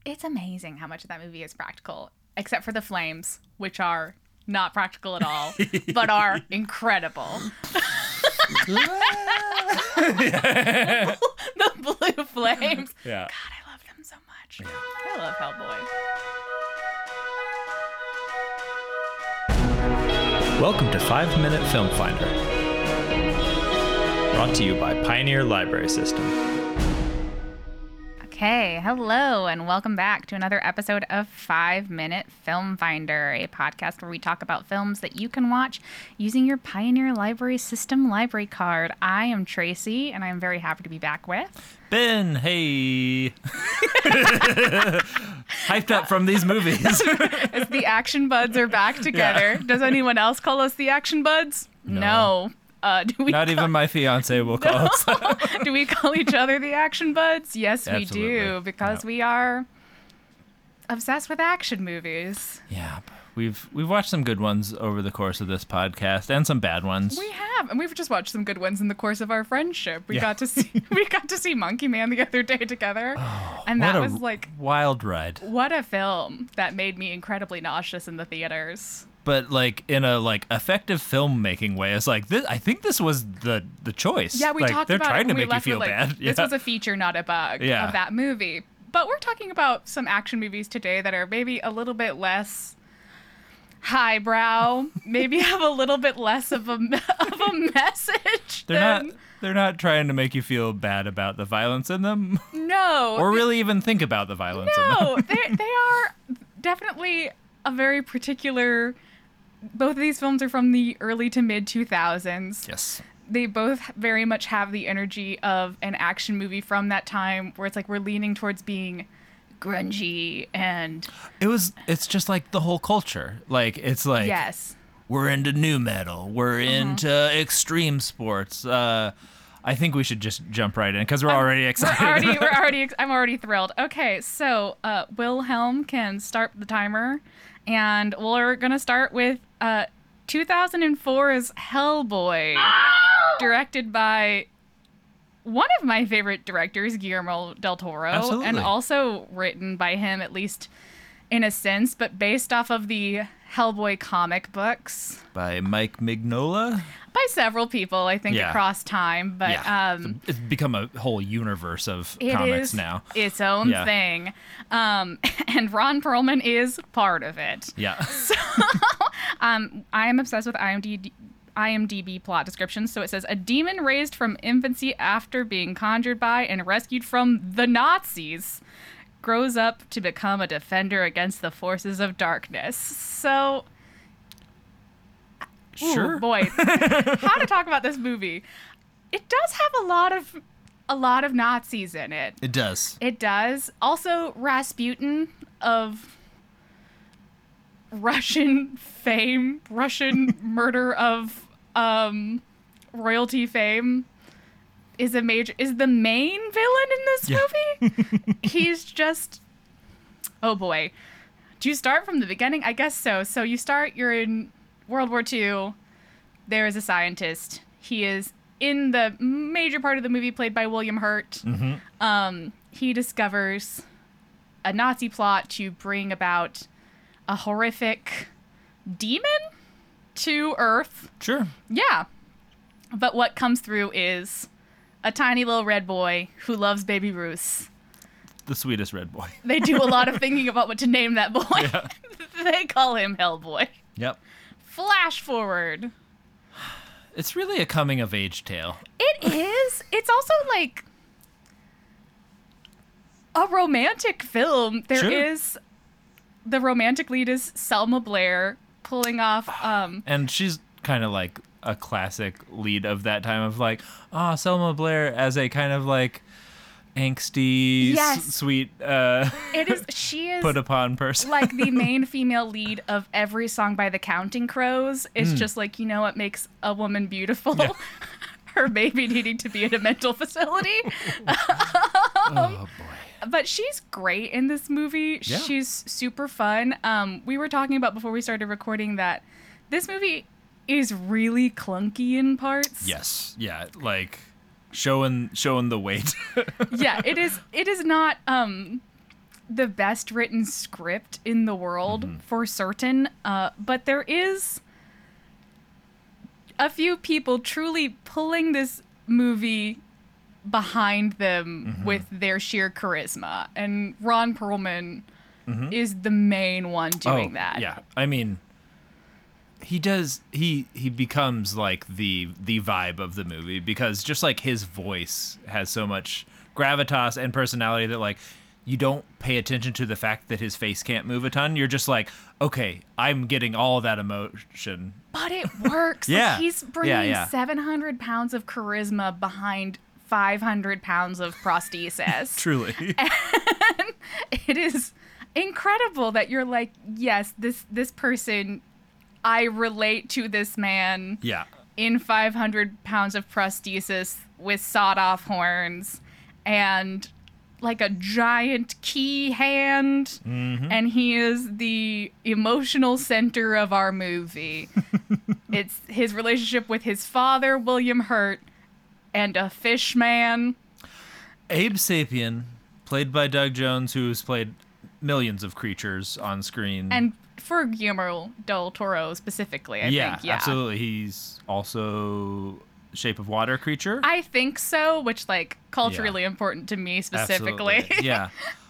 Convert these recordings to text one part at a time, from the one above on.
It's amazing how much of that movie is practical, except for the flames, which are not practical at all, but are incredible. The blue flames. Yeah. God, I love them so much. Yeah. I love Hellboy. Welcome to 5 Minute Film Finder. Brought to you by Pioneer Library System. Okay, hello, and welcome back to another episode of 5 Minute Film Finder, a podcast where we talk about films that you can watch using your Pioneer Library System library card. I am Tracy, and I'm very happy to be back with Ben, hey. Hyped up from these movies. As the Action Buds are back together. Yeah. Does anyone else call us the Action Buds? No. Do we Not even my fiance will call us. Do we call each other the Action Buds? Yes, Absolutely. We do, because we are obsessed with action movies. Yeah, we've watched some good ones over the course of this podcast, and some bad ones. We have, and we've just watched some good ones in the course of our friendship. We got to see Monkey Man the other day together, and that was like wild ride. What a film that made me incredibly nauseous in the theaters. But like in a effective filmmaking way, it's like this. I think this was the choice. Yeah, we talked they're about trying it to make you feel bad. This was a feature, not a bug of that movie. But we're talking about some action movies today that are maybe a little bit less highbrow, maybe have a little bit less of a message. They're not trying to make you feel bad about the violence in them. No. Or really even think about the violence in them. No, they are definitely a very particular. Both of these films are from the early to mid 2000s. Yes. They both very much have the energy of an action movie from that time, where it's like we're leaning towards being grungy and it's just like the whole culture. Like it's like yes, we're into nu metal, we're into extreme sports. I think we should just jump right in because we're already excited. I'm already thrilled. Okay, so Wilhelm can start the timer, and we're gonna start with 2004's Hellboy, directed by one of my favorite directors, Guillermo del Toro. Absolutely. And also written by him, at least in a sense, but based off of the Hellboy comic books. By Mike Mignola? By several people, I think, across time. But it's become a whole universe of comics now. Its own thing. And Ron Perlman is part of it. Yeah. So I am obsessed with IMDb plot descriptions. So it says, a demon raised from infancy after being conjured by and rescued from the Nazis grows up to become a defender against the forces of darkness. So, sure. Ooh, boy, how to talk about this movie? It does have a lot of Nazis in it. It does. It does. Also, Rasputin of Russian fame, Russian murder of royalty fame, is the main villain in this movie. He's just, oh boy. Do you start from the beginning? I guess so. So you're in World War II. There is a scientist. He is in the major part of the movie played by William Hurt. Mm-hmm. He discovers a Nazi plot to bring about a horrific demon to Earth. Sure. Yeah. But what comes through is a tiny little red boy who loves Baby Ruth. The sweetest red boy. They do a lot of thinking about what to name that boy. Yeah. They call him Hellboy. Yep. Flash forward. It's really a coming-of-age tale. It is. It's also like a romantic film. There is the romantic lead is Selma Blair pulling off. And she's kind of like a classic lead of that time of like, Selma Blair as a kind of like angsty, sweet, she is put upon person. Like the main female lead of every song by the Counting Crows. It's just like, what makes a woman beautiful? Yeah. Her baby needing to be in a mental facility. Oh boy. But she's great in this movie. Yeah. She's super fun. We were talking about before we started recording that this movie is really clunky in parts. Yes. Yeah. Like showing the weight. Yeah, it is not the best written script in the world for certain. But there is a few people truly pulling this movie behind them with their sheer charisma. And Ron Perlman is the main one doing that. Yeah. I mean, he becomes like the vibe of the movie, because just like his voice has so much gravitas and personality that like you don't pay attention to the fact that his face can't move a ton. You're just like, okay, I'm getting all that emotion. But it works. Yeah. Like he's bringing 700 pounds of charisma behind 500 pounds of prosthesis. Truly. And it is incredible that you're like, yes, this person, I relate to this man. Yeah. In 500 pounds of prosthesis with sawed-off horns and like a giant key hand, and he is the emotional center of our movie. It's his relationship with his father, William Hurt, and a fish man. Abe Sapien, played by Doug Jones, who's played millions of creatures on screen. And for Guillermo del Toro specifically, I think. Yeah, absolutely. He's also Shape of Water creature. I think so, which like culturally important to me specifically. Absolutely. Yeah.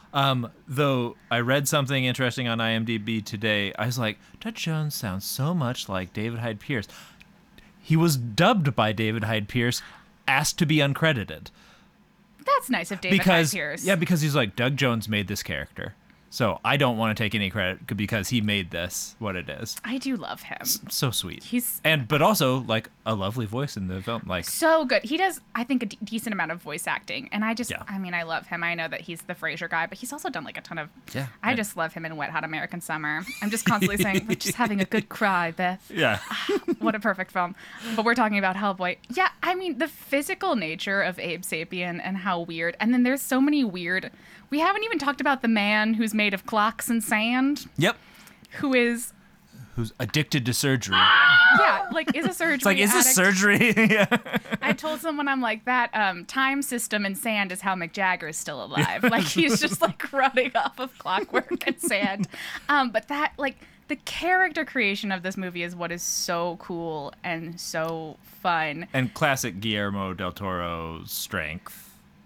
Though I read something interesting on IMDb today, I was like, Doug Jones sounds so much like David Hyde Pierce. He was dubbed by David Hyde Pierce, asked to be uncredited. That's nice of David Hyde Pierce. Yeah, because he's like, Doug Jones made this character, so I don't want to take any credit because he made this what it is. I do love him. So sweet. But also like a lovely voice in the film. Like so good. He does, I think, a decent amount of voice acting, and I mean, I love him. I know that he's the Frasier guy, but he's also done like a ton of. Yeah. I just love him in Wet Hot American Summer. I'm just constantly saying, we're just having a good cry, Beth. Yeah. What a perfect film. But we're talking about Hellboy. Yeah, I mean, the physical nature of Abe Sapien and how weird. And then there's so many weird. We haven't even talked about the man who's made of clocks and sand. Yep. Who's addicted to surgery. Yeah, like is a surgery. It's like, is this surgery? Yeah. I told someone, I'm like, that time system in sand is how Mick Jagger is still alive. Like he's just like running off of clockwork and sand. But that like the character creation of this movie is what is so cool and so fun. And classic Guillermo del Toro's strength.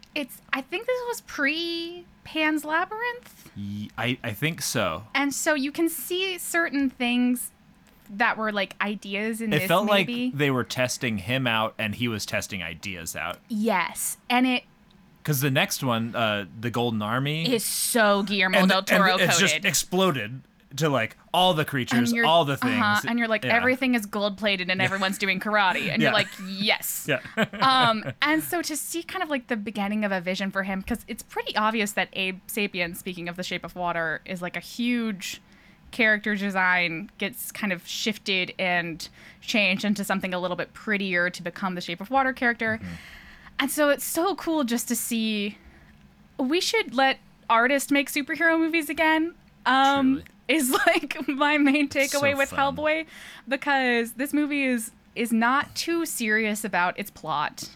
I think this was pre Pan's Labyrinth. I think so. And so you can see certain things that were like ideas in this movie. It felt like they were testing him out and he was testing ideas out. Yes. And because the next one, The Golden Army, is so Guillermo del Toro coded. It's just exploded to like all the creatures, all the things. And you're like, everything is gold plated and everyone's doing karate. And you're like, yes. Yeah. And so to see kind of like the beginning of a vision for him, because it's pretty obvious that Abe Sapien, speaking of The Shape of Water, is like a huge character design, gets kind of shifted and changed into something a little bit prettier to become the Shape of Water character. And so it's so cool just to see. We should let artists make superhero movies again. Is like my main takeaway with fun. Hellboy, because this movie is not too serious about its plot.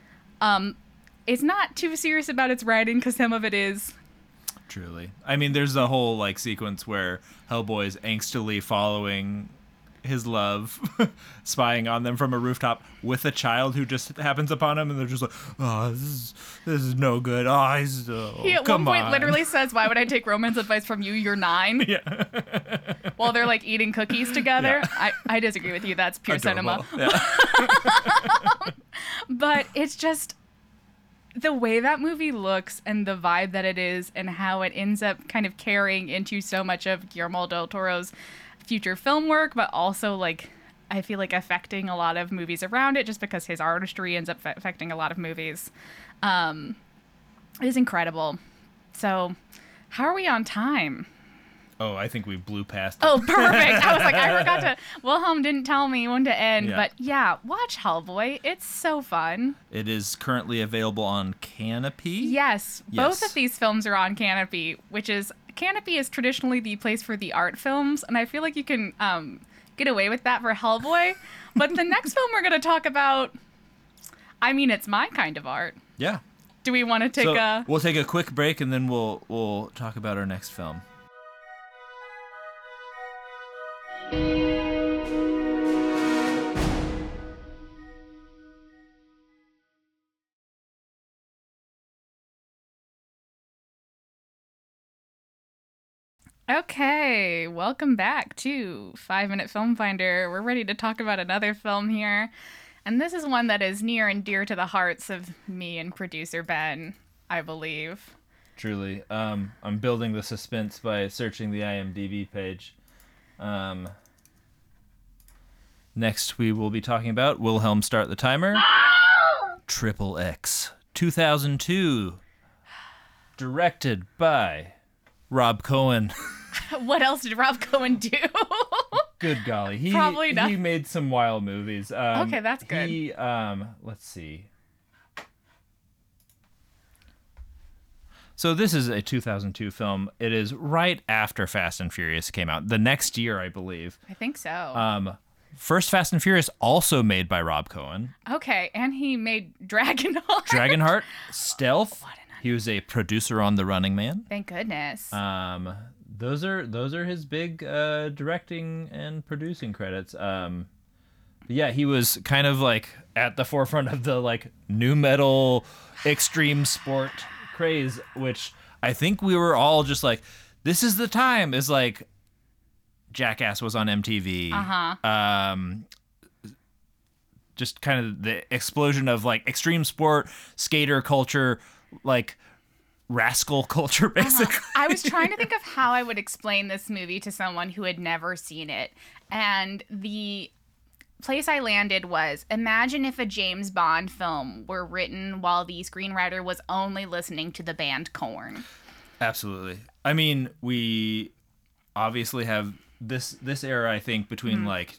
It's not too serious about its writing, because some of it is. Truly. I mean, there's the whole like sequence where Hellboy is angstily following his love, spying on them from a rooftop with a child who just happens upon him, and they're just like, oh, this is no good. Oh, he at one point literally says, why would I take romance advice from you? You're 9. Yeah. While they're like eating cookies together. Yeah. I disagree with you. That's pure Adorable. Cinema. Yeah. But it's just the way that movie looks and the vibe that it is and how it ends up kind of carrying into so much of Guillermo del Toro's future film work, but also like I feel like affecting a lot of movies around it, just because his artistry ends up affecting a lot of movies. It is incredible. So how are we on time? Oh, I think we blew past it. Oh, perfect. I was like, I forgot to. Wilhelm didn't tell me when to end, but yeah, watch Hellboy. It's so fun. It is currently available on Canopy. Yes, both of these films are on Canopy, which is Canopy is traditionally the place for the art films, and I feel like you can get away with that for Hellboy. But the next film we're going to talk about, I mean, it's my kind of art. Yeah. Do we want to take a... We'll take a quick break and then we'll talk about our next film. Okay, welcome back to 5 Minute Film Finder. We're ready to talk about another film here. And this is one that is near and dear to the hearts of me and producer Ben, I believe. Truly. I'm building the suspense by searching the IMDb page. Next, we will be talking about Wilhelm Start the Timer. Triple X. 2002. Directed by Rob Cohen. What else did Rob Cohen do? Good golly. Probably not. He made some wild movies. Okay, that's good. Let's see. So this is a 2002 film. It is right after Fast and Furious came out. The next year, I believe. I think so. First Fast and Furious, also made by Rob Cohen. Okay, and he made Dragonheart. Dragonheart, Stealth. What an He was a producer on The Running Man. Thank goodness. Those are his big directing and producing credits. Yeah, he was kind of like at the forefront of the like new metal extreme sport craze, which I think we were all just like, this is the time. Is like Jackass was on MTV. Just kind of the explosion of like extreme sport, skater culture, like rascal culture, basically. I was trying to think of how I would explain this movie to someone who had never seen it. And the place I landed was, imagine if a James Bond film were written while the screenwriter was only listening to the band Korn. Absolutely. I mean, we obviously have this era, I think, between like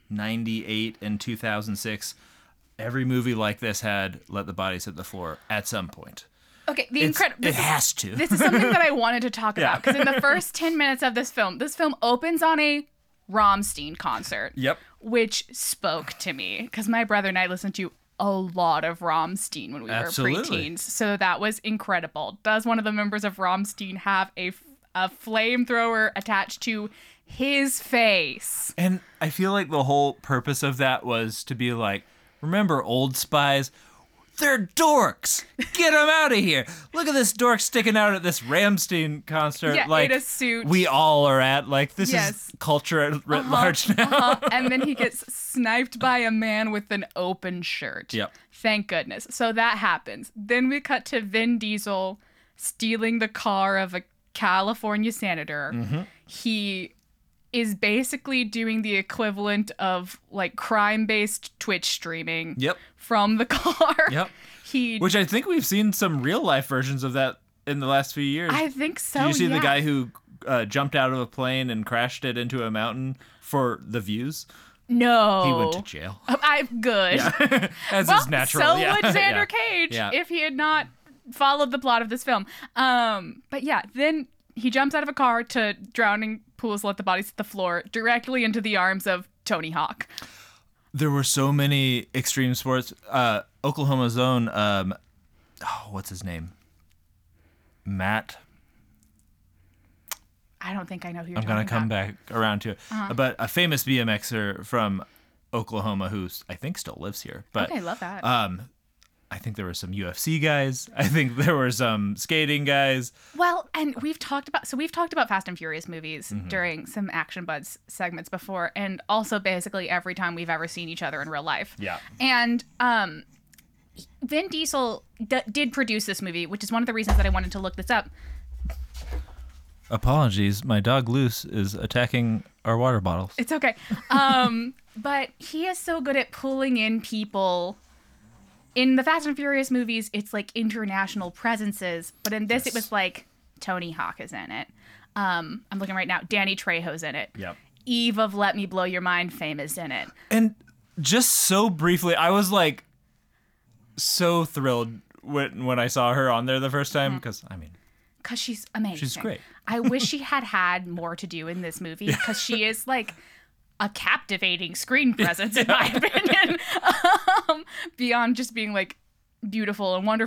98 and 2006. Every movie like this had Let the Bodies Hit the Floor at some point. Okay, It has to. This is something that I wanted to talk about, because in the first 10 minutes of this film opens on a Rammstein concert. Yep. Which spoke to me, because my brother and I listened to a lot of Rammstein when we were preteens. So that was incredible. Does one of the members of Rammstein have a flamethrower attached to his face? And I feel like the whole purpose of that was to be like, remember Old Spies? They're dorks. Get them out of here. Look at this dork sticking out at this Rammstein concert. Yeah, like, in a suit. We all are at. Like, this is culture at writ large now. And then he gets sniped by a man with an open shirt. Yep. Thank goodness. So that happens. Then we cut to Vin Diesel stealing the car of a California senator. Mm-hmm. He is basically doing the equivalent of like crime-based Twitch streaming from the car. Yep. Which I think we've seen some real life versions of that in the last few years. I think so. Did you see the guy who jumped out of a plane and crashed it into a mountain for the views? No. He went to jail. I'm good. Yeah. As well, is natural. So would Xander Cage if he had not followed the plot of this film. But yeah, then he jumps out of a car to drowning pools, Let the Bodies Hit the Floor, directly into the arms of Tony Hawk. There were so many extreme sports. Oklahoma's own, what's his name? Matt. I don't think I know who you're I'm going to come back around to it. But a famous BMXer from Oklahoma who I think still lives here. But, okay, love that. I think there were some UFC guys. I think there were some skating guys. Well, and we've talked about Fast and Furious movies during some Action Buds segments before, and also basically every time we've ever seen each other in real life. Yeah. And Vin Diesel did produce this movie, which is one of the reasons that I wanted to look this up. Apologies, my dog Luce is attacking our water bottles. It's okay. But he is so good at pulling in people. In the Fast and Furious movies, it's like international presences, but in this it was like Tony Hawk is in it. I'm looking right now. Danny Trejo's in it. Yep. Eve of Let Me Blow Your Mind fame is in it. And just so briefly, I was like so thrilled when I saw her on there the first time because because she's amazing. She's great. I wish she had more to do in this movie because she is like a captivating screen presence in my opinion. Beyond just being like beautiful and wonderful.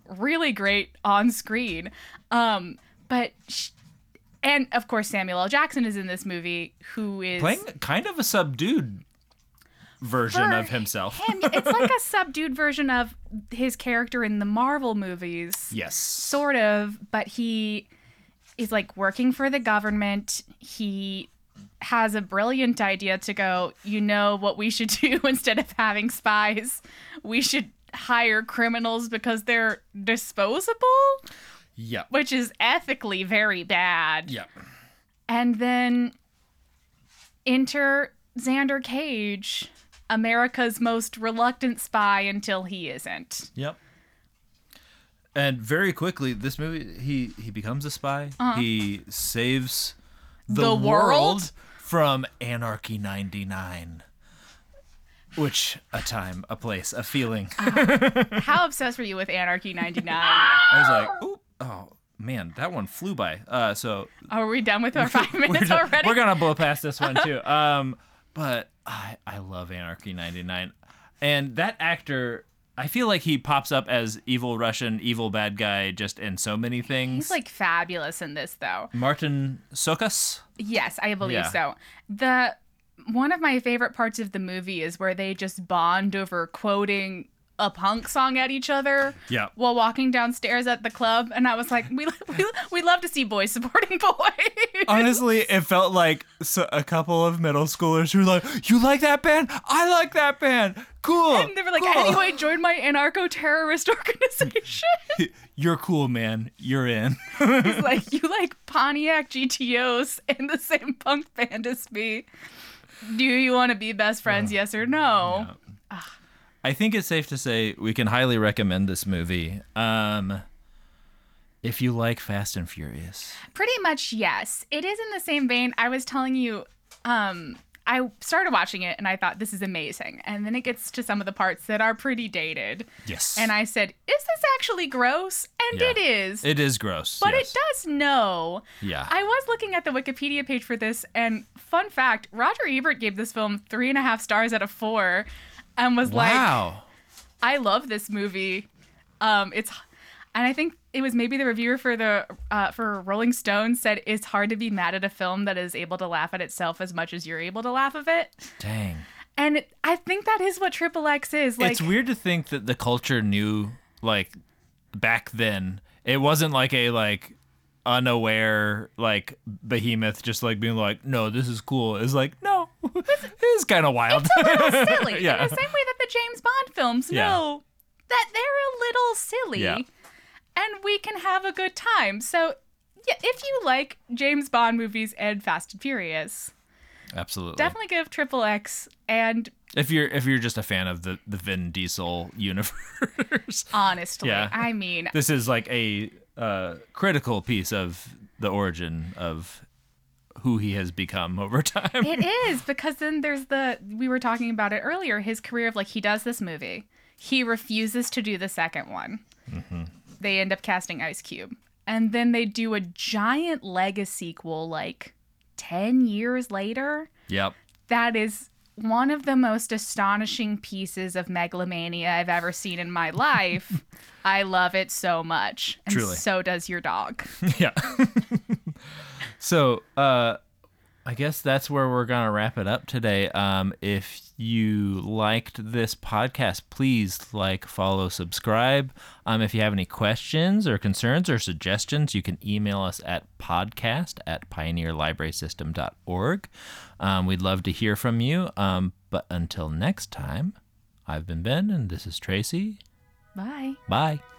really great on screen. But and of course Samuel L. Jackson is in this movie, who is playing kind of a subdued version of himself. It's like a subdued version of his character in the Marvel movies. Yes. Sort of, but he is like working for the government. He has a brilliant idea to go, you know what we should do instead of having spies? We should hire criminals because they're disposable. Yeah. Which is ethically very bad. Yeah. And then enter Xander Cage, America's most reluctant spy until he isn't. Yep. And very quickly, this movie, he becomes a spy. He saves the world from Anarchy 99. Which, a time, a place, a feeling. How obsessed were you with Anarchy 99? I was like, ooh, oh, man, that one flew by. So Are we done with our 5 minutes already? We're going to blow past this one, too. But I love Anarchy 99. And that actor, I feel like he pops up as evil Russian, evil bad guy just in so many things. He's like fabulous in this, though. Martin Sokas? Yes, I believe Yeah. so. One of my favorite parts of the movie is where they just bond over quoting a punk song at each other while walking downstairs at the club. And I was like, we love to see boys supporting boys. Honestly, it felt like a couple of middle schoolers who were like, you like that band? I like that band. Cool. And they were like, cool. anyway, join my anarcho-terrorist organization. You're cool, man. You're in. It's like, you like Pontiac GTOs in the same punk band as me. Do you want to be best friends, yes or no? Yeah. I think it's safe to say we can highly recommend this movie. If you like Fast and Furious. Pretty much, yes. It is in the same vein. I was telling you, I started watching it and I thought, this is amazing. And then it gets to some of the parts that are pretty dated. Yes. And I said, is this actually gross? And it is. It is gross. But yes. it does know. Yeah. I was looking at the Wikipedia page for this, and fun fact, Roger Ebert gave this film 3.5 stars out of 4 and was wow. I love this movie. And I think it was maybe the reviewer for Rolling Stone said it's hard to be mad at a film that is able to laugh at itself as much as you're able to laugh of it. Dang. And I think that is what Triple X is. Like, it's weird to think that the culture knew, like, back then. It wasn't like a, like, unaware, like, behemoth just, like, being like, no, this is cool. It's like, no, it's kind of wild. It's a little silly. Yeah. In the same way that the James Bond films know that they're a little silly. Yeah. And we can have a good time. So, yeah, if you like James Bond movies and Fast and Furious, absolutely, definitely give Triple X. And if you're just a fan of the Vin Diesel universe, honestly, I mean, this is like a critical piece of the origin of who he has become over time. It is, because then there's we were talking about it earlier, his career of, like, he does this movie, he refuses to do the second one. Mm-hmm. They end up casting Ice Cube. And then they do a giant Legacy sequel, like, 10 years later. Yep. That is one of the most astonishing pieces of megalomania I've ever seen in my life. I love it so much. And truly. So does your dog. Yeah. So, I guess that's where we're going to wrap it up today. If you liked this podcast, please like, follow, subscribe. If you have any questions or concerns or suggestions, you can email us at podcast@pioneerlibrarysystem.org. We'd love to hear from you. But until next time, I've been Ben, and this is Tracy. Bye. Bye.